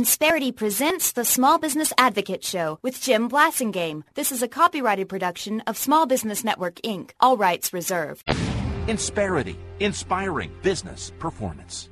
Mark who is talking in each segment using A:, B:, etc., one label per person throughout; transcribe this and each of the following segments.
A: Insperity presents the Small Business Advocate Show with Jim Blasingame. This is a copyrighted production of Small Business Network, Inc., all rights reserved.
B: Insperity, inspiring business performance.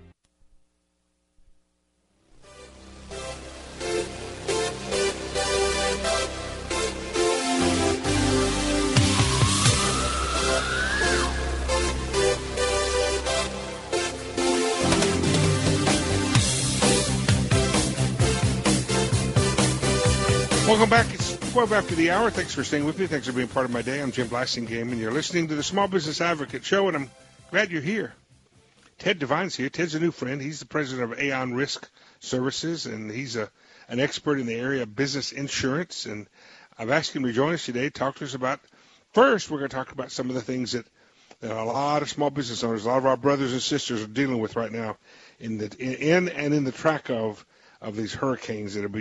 C: Welcome back. It's 12 after the hour. Thanks for staying with me. Thanks for being part of my day. I'm Jim Blasingame, and you're listening to the Small Business Advocate Show, and I'm glad you're here. Ted Devine's here. Ted's a new friend. He's the president of Aon Risk Services, and he's an expert in the area of business insurance. And I've asked him to join us today, talk to us about, first, we're going to talk about some of the things that a lot of small business owners, a lot of our brothers and sisters are dealing with right now in the track of these hurricanes that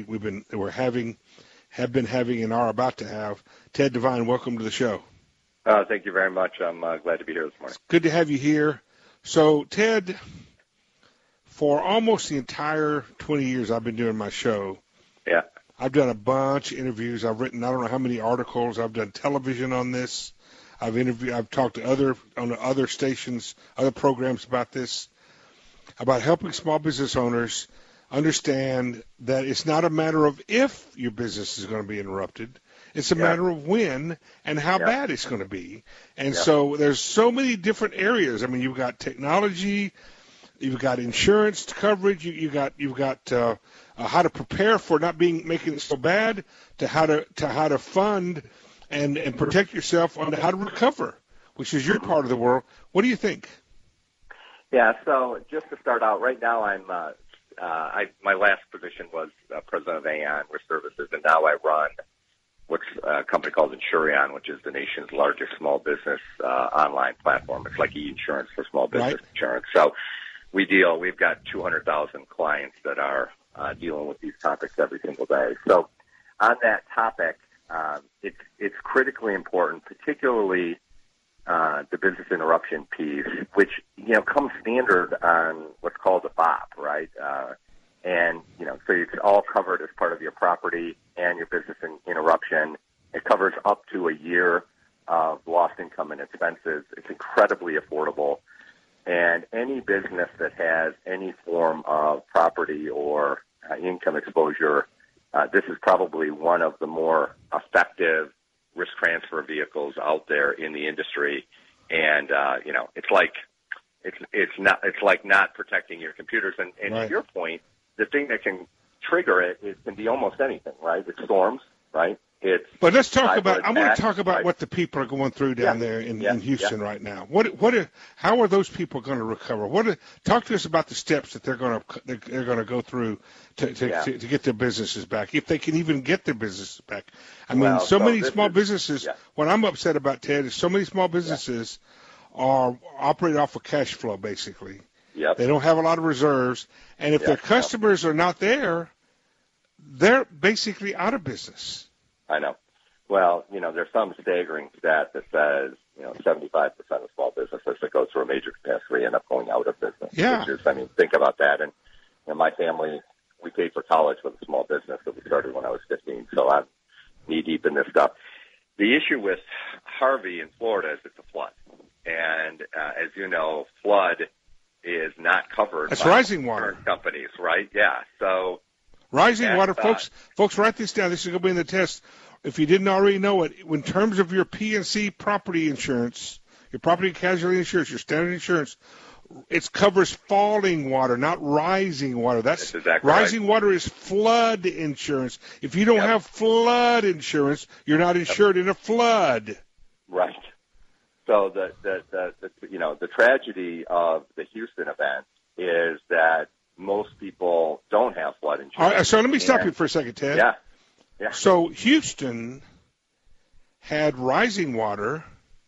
C: have been having and are about to have. Ted Devine, welcome to the show.
D: Thank you very much. I'm glad to be here this morning.
C: It's good to have you here. So, Ted, for almost the entire 20 years I've been doing my show,
D: yeah,
C: I've done a bunch of interviews. I've written I don't know how many articles. I've done television on this. I've talked to other stations, other programs about this, about helping small business owners understand that it's not a matter of if your business is going to be interrupted. It's a matter of when and how bad it's going to be. And so there's so many different areas. I mean, you've got technology, you've got insurance coverage, you've got how to prepare for not making it so bad, to how to fund and protect yourself, on how to recover, which is your part of the world. What do you think?
D: Yeah. So just to start out, right now I'm my last position was president of Aon Risk Services, and now I run what's a company called Insurion, which is the nation's largest small business online platform. It's like e-insurance for small business insurance. So we've got 200,000 clients that are dealing with these topics every single day. So on that topic, it's critically important, particularly the business interruption piece, which, comes standard on what's called a BOP, right? So it's all covered as part of your property and your business interruption. It covers up to a year of lost income and expenses. It's incredibly affordable. And any business that has any form of property or income exposure, this is probably one of the more effective risk transfer vehicles out there in the industry. And, it's like not protecting your computers. And to your point, the thing that can trigger it can be almost anything, right? It's storms, right?
C: But let's talk about. I want to talk about what the people are going through down there in Houston right now. How are those people going to recover? Talk to us about the steps that they're going to go through to get their businesses back, if they can even get their businesses back. I mean, so many small businesses. Yeah. What I'm upset about, Ted, is so many small businesses are operating off of cash flow, basically.
D: Yep.
C: They don't have a lot of reserves, and if their customers are not there, they're basically out of business.
D: I know. Well, there's some staggering stat that says, 75% of small businesses that go through a major catastrophe end up going out of business.
C: Yeah.
D: Think about that. And my family, we paid for college with a small business that we started when I was 15, so I'm knee-deep in this stuff. The issue with Harvey in Florida is it's a flood. And as you know, flood is not covered by
C: rising water
D: companies, right? Yeah. So
C: rising water, folks, write this down. This is going to be in the test. If you didn't already know it, in terms of your P&C property insurance, your property and casualty insurance, your standard insurance, it covers falling water, not rising water. That's exactly rising water is flood insurance. If you don't have flood insurance, you're not insured in a flood.
D: Right. So the tragedy of the Houston event is that most people don't have flood insurance.
C: All right, so let me stop you for a second, Ted.
D: Yeah.
C: So Houston had rising water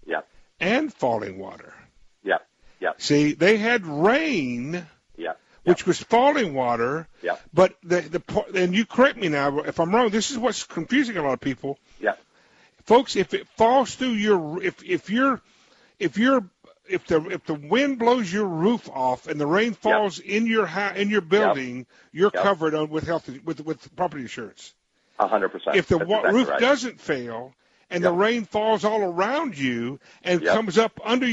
C: and falling water.
D: Yeah.
C: See, they had rain, which was falling water. Yeah. But and you correct me now if I'm wrong. This is what's confusing a lot of people. Yeah. Folks, if it falls through if your the wind blows your roof off and the rain falls in your building, you're covered with property insurance.
D: 100%.
C: If the
D: exactly
C: roof
D: right.
C: doesn't fail and the rain falls all around you and comes up under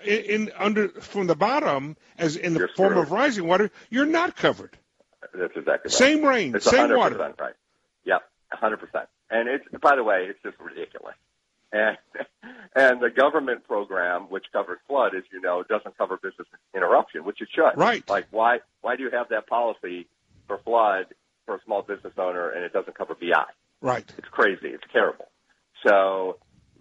C: from the bottom as in the form of rising water, you're not covered.
D: That's exactly right.
C: Same rain,
D: it's
C: same
D: 100%
C: water.
D: Right. Yep, 100%. And by the way, it's just ridiculous. And the government program, which covers flood, as you know, doesn't cover business interruption, which it should.
C: Right.
D: Like, why do you have that policy for flood for a small business owner and it doesn't cover BI?
C: Right.
D: It's crazy. It's terrible. So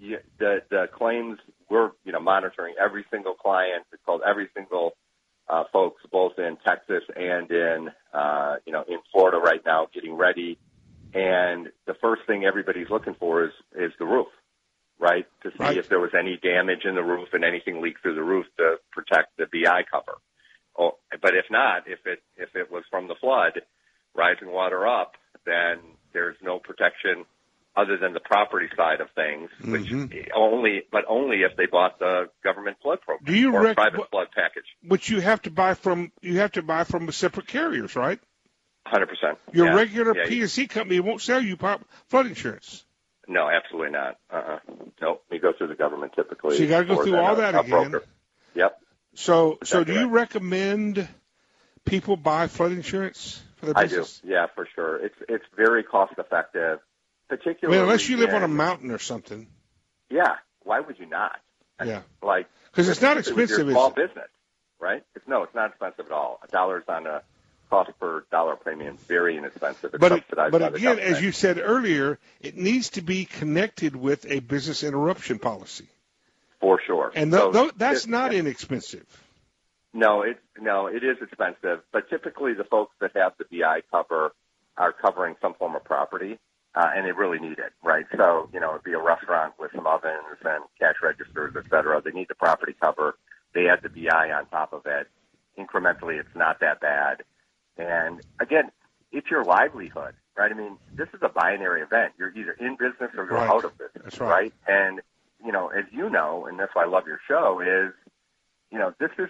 D: the claims, we're monitoring every single client. It's called every single folks, both in Texas and in Florida right now, getting ready. And the first thing everybody's looking for is the roof, right? To see if there was any damage in the roof and anything leaked through the roof to protect the BI cover. Oh, but if not, if it was from the flood, rising water up, then there's no protection other than the property side of things, which only if they bought the government flood program or private flood package.
C: Which you have to buy from separate carriers, right?
D: 100%.
C: Your regular P&C company won't sell you flood insurance.
D: No, absolutely not. Nope. You go through the government typically.
C: So you got to go through all that again.
D: Broker. Yep.
C: So do you recommend people buy flood insurance for their business?
D: I do. Yeah, for sure. It's very cost effective, particularly
C: unless you live on a mountain or something.
D: Yeah. Why would you not?
C: Yeah.
D: Because
C: it's not expensive.
D: It's small business, right? It's not expensive at all. $1 on a cost per dollar premium, very inexpensive.
C: But again, as you said earlier, it needs to be connected with a business interruption policy.
D: For sure.
C: And that's not inexpensive.
D: No, it is expensive. But typically the folks that have the BI cover are covering some form of property, and they really need it, right? So, it'd be a restaurant with some ovens and cash registers, et cetera. They need the property cover. They add the BI on top of it. Incrementally, it's not that bad. And again, it's your livelihood, right? I mean, this is a binary event. You're either in business or you're out of business,
C: that's right?
D: And, as you know, and that's why I love your show, is, this is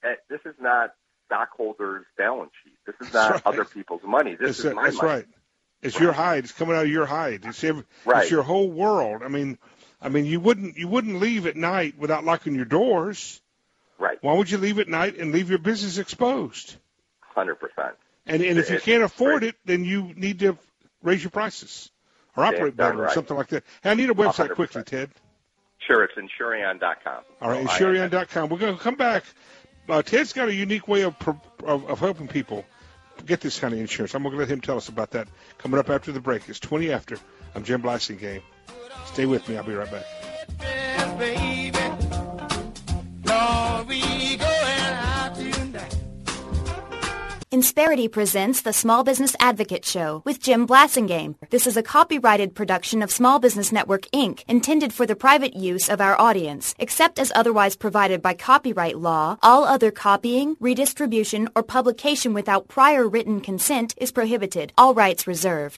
D: not stockholders' balance sheet. This is not other people's money. This is my money. That's right.
C: It's your hide. It's coming out of your hide. It's your whole world. I mean, you wouldn't leave at night without locking your doors.
D: Right.
C: Why would you leave at night and leave your business exposed?
D: 100%.
C: And if you can't afford it, then you need to raise your prices or operate better or something like that. Hey, I need a website 100%. Quickly, Ted.
D: Sure, it's Insurion.com.
C: All right, Insurion.com. We're going to come back. Ted's got a unique way of helping people get this kind of insurance. I'm going to let him tell us about that coming up after the break. It's 20 after. I'm Jim Blasingame. Stay with me. I'll be right back.
A: Insperity presents the Small Business Advocate Show with Jim Blasingame. This is a copyrighted production of Small Business Network, Inc., intended for the private use of our audience. Except as otherwise provided by copyright law, all other copying, redistribution, or publication without prior written consent is prohibited. All rights reserved.